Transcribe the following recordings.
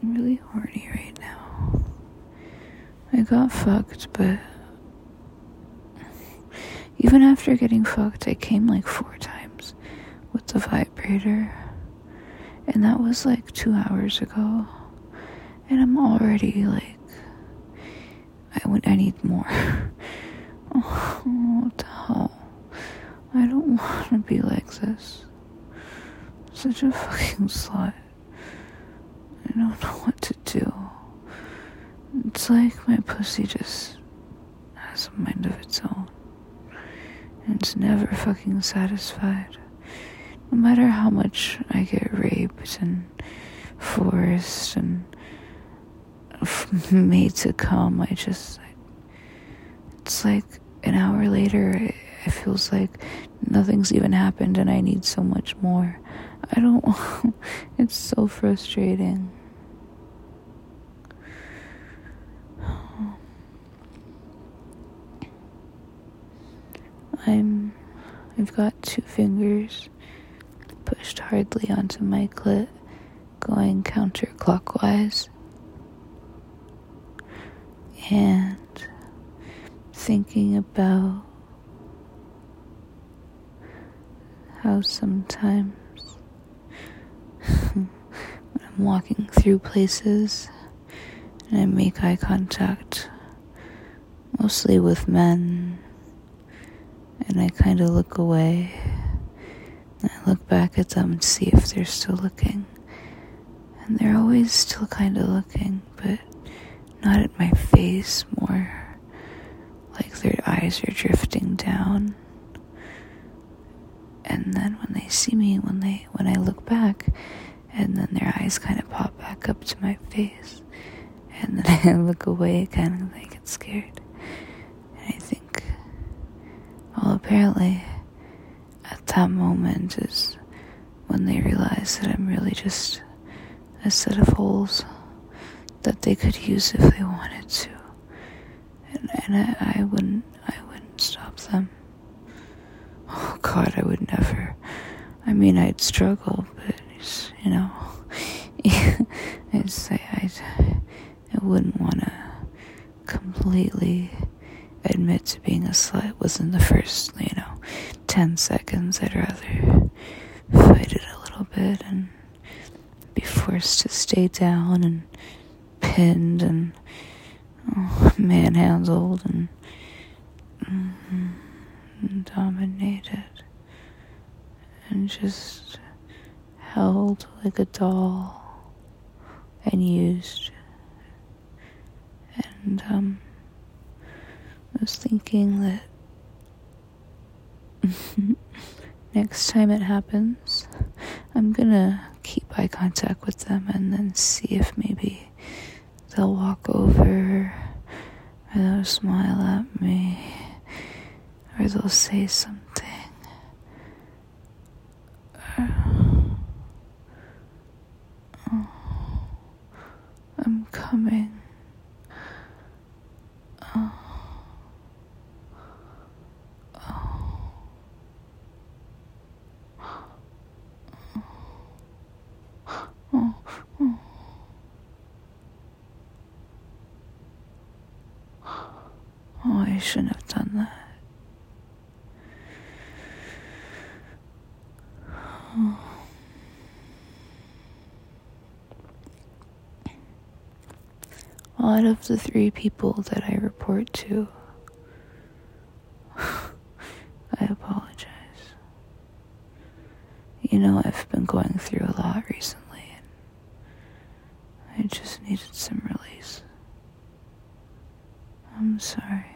really horny right now. I got fucked, but even after getting fucked, I came like 4 times with the vibrator. And that was like 2 hours ago. And I'm already like, I need more. Oh, what the hell? I don't want to be like this. Such a fucking slut. I don't know what to do. It's like my pussy just has a mind of its own. And it's never fucking satisfied. No matter how much I get raped and forced and made to come, it's like an hour later, it feels like nothing's even happened and I need so much more. It's so frustrating. I've got 2 fingers pushed hardly onto my clit, going counterclockwise, and thinking about how sometimes when I'm walking through places and I make eye contact, mostly with men, and I kind of look away, and I look back at them and see if they're still looking, and they're always still kind of looking, but not at my face, more like their eyes are drifting down. And then when they see me, when I look back, and then their eyes kind of pop back up to my face, and then I look away again and they get scared. And I think, well, apparently at that moment is when they realize that I'm really just a set of holes that they could use if they wanted to. And I wouldn't stop them. Oh God, I would never. I mean, I'd struggle, but you know, I wouldn't want to completely admit to being a slut within the first, 10 seconds. I'd rather fight it a little bit and be forced to stay down and pinned and manhandled and dominated and just held like a doll and used. And I was thinking that next time it happens, I'm gonna keep eye contact with them and then see if maybe they'll walk over, or they'll smile at me, or they'll say something. I'm coming. Oh, I shouldn't have done that. Out of the 3 people that I report to, I apologize. I've been going through a lot recently, and I just needed some release. I'm sorry.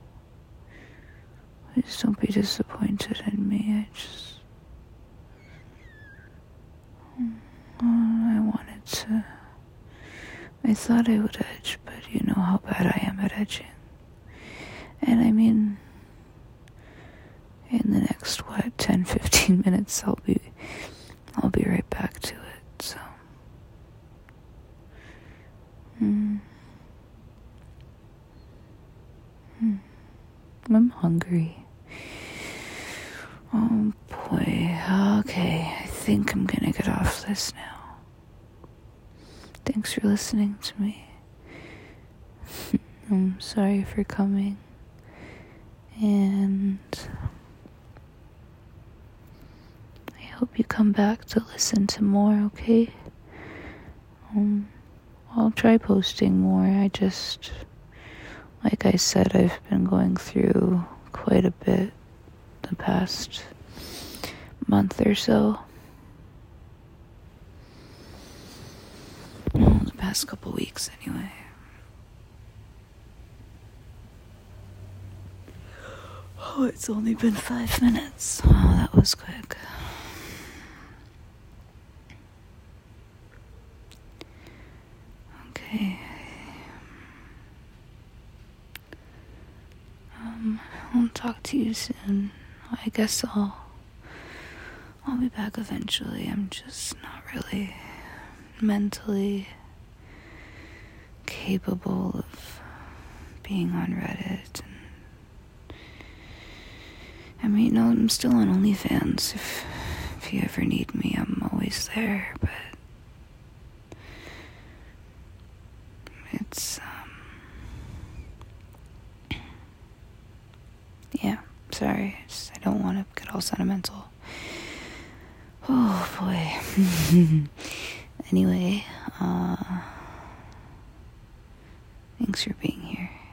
Please don't be disappointed in me. I thought I would edge, but you know how bad I am at edging. And I mean, in the next, 10-15 minutes, I'll be right back to it, so. I'm hungry. Oh boy, okay, I think I'm gonna get off this now. Thanks for listening to me. I'm sorry for coming. And I hope you come back to listen to more, okay? I'll try posting more. Like I said, I've been going through quite a bit the past month or so. Well, the past couple weeks, anyway. Oh, it's only been 5 minutes. Oh, that was quick. Okay. I'll talk to you soon. I guess I'll be back eventually. I'm just not really mentally capable of being on Reddit. I'm still on OnlyFans. If you ever need me, I'm always there, but it's, yeah, sorry, I don't want to get all sentimental. Oh, boy. Anyway, thanks for being here.